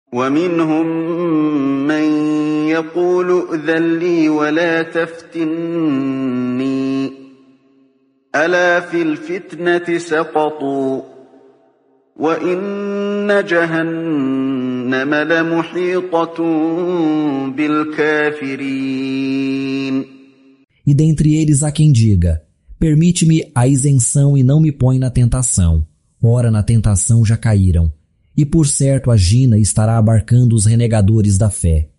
ومنهم من يقول ائذن لي ولا تفتني ألا في الفتنة سقطوا وإن جهنم لمحيطة بالكافرين. E dentre eles há quem diga: permite-me a isenção e não me põe na tentação. Ora, na tentação já caíram. E por certo a Gina estará abarcando os renegadores da fé.